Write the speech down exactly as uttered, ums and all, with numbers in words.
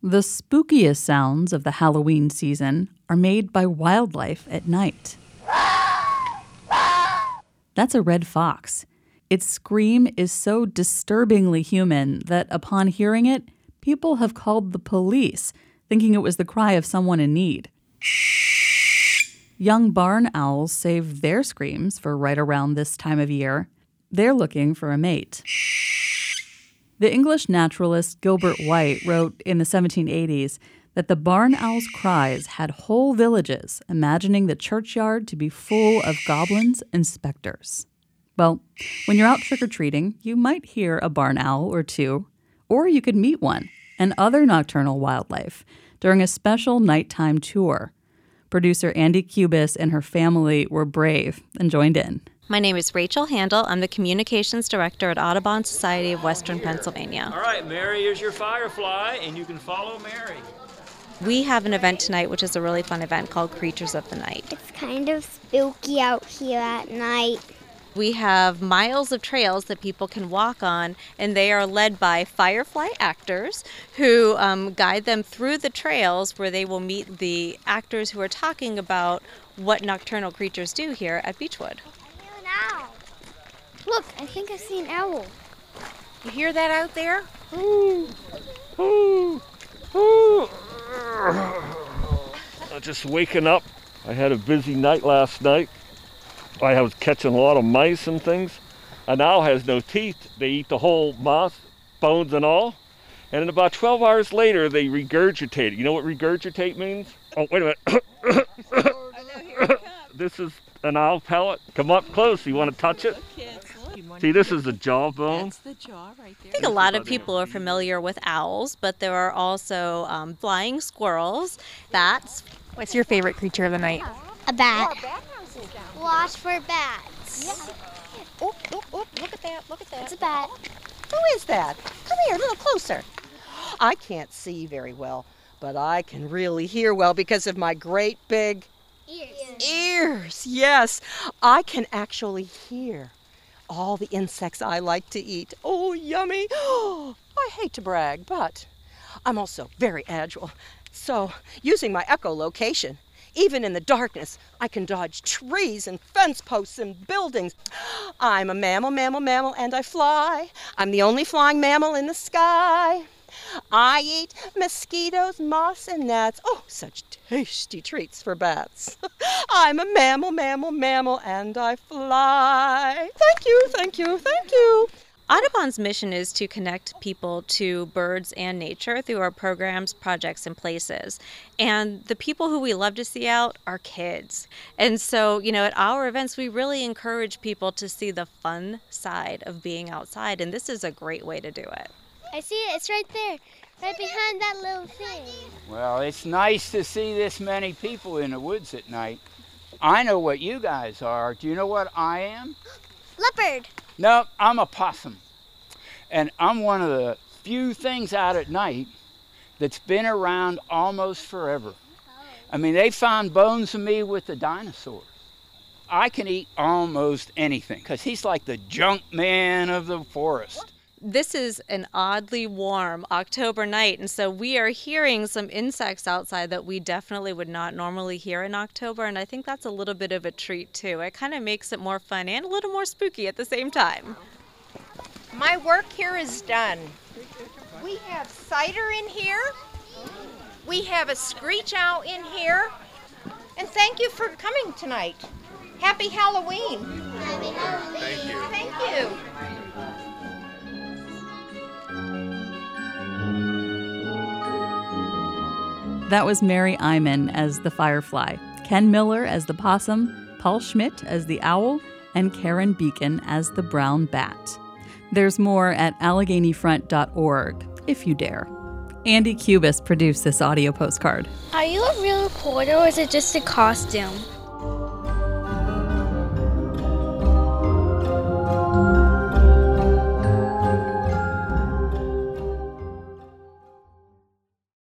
The spookiest sounds of the Halloween season are made by wildlife at night. That's a red fox. Its scream is so disturbingly human that upon hearing it, people have called the police, thinking it was the cry of someone in need. Young barn owls save their screams for right around this time of year. They're looking for a mate. The English naturalist Gilbert White wrote in the seventeen eighties that the barn owl's cries had whole villages imagining the churchyard to be full of goblins and specters. Well, when you're out trick-or-treating, you might hear a barn owl or two, or you could meet one and other nocturnal wildlife during a special nighttime tour. Producer Andy Cubis and her family were brave and joined in. My name is Rachel Handel. I'm the Communications Director at Audubon Society of Western Pennsylvania. All right, Mary, here's your firefly, and you can follow Mary. We have an event tonight, which is a really fun event called Creatures of the Night. It's kind of spooky out here at night. We have miles of trails that people can walk on, and they are led by firefly actors who um, guide them through the trails where they will meet the actors who are talking about what nocturnal creatures do here at Beechwood. Owl. Look, I think I see an owl. You hear that out there? Ooh, ooh, ooh. Just waking up. I had a busy night last night. I was catching a lot of mice and things. An owl has no teeth. They eat the whole moss, bones and all. And then about twelve hours later, they regurgitate. You know what regurgitate means? Oh, wait a minute. This is an owl pellet. Come up close. You want to touch it? See, this is the jawbone. That's the jaw right there. I think a lot of people are familiar with owls, but there are also um, flying squirrels, bats. What's your favorite creature of the night? A bat. Oh, Watch for bats. yeah. Oh, oh, oh, look at that, look at that. It's a bat. Who is that? Come here, a little closer. I can't see very well, but I can really hear well because of my great big Ears. ears. Yes, I can actually hear all the insects I like to eat. Oh, yummy. Oh, I hate to brag, but I'm also very agile. So, using my echolocation, even in the darkness, I can dodge trees and fence posts and buildings. I'm a mammal, mammal, mammal, and I fly. I'm the only flying mammal in the sky. I eat mosquitoes, moths, and gnats. Oh, such tasty treats for bats. I'm a mammal, mammal, mammal, and I fly. Thank you, thank you, thank you. Audubon's mission is to connect people to birds and nature through our programs, projects, and places. And the people who we love to see out are kids. And so, you know, at our events, we really encourage people to see the fun side of being outside. And this is a great way to do it. I see it. It's right there. Right behind that little thing. Well, it's nice to see this many people in the woods at night. I know what you guys are. Do you know what I am? Leopard. No, I'm a possum. And I'm one of the few things out at night that's been around almost forever. I mean, they found bones of me with the dinosaurs. I can eat almost anything because he's like the junk man of the forest. This is an oddly warm October night, and so we are hearing some insects outside that we definitely would not normally hear in October, and I think that's a little bit of a treat too. It kind of makes it more fun and a little more spooky at the same time. My work here is done. We have cider in here. We have a screech owl in here. And thank you for coming tonight. Happy Halloween. Happy Halloween. Thank you. Thank you. That was Mary Iman as the firefly, Ken Miller as the possum, Paul Schmidt as the owl, and Karen Beacon as the brown bat. There's more at allegheny front dot org, if you dare. Andy Cubis produced this audio postcard. Are you a real reporter or is it just a costume?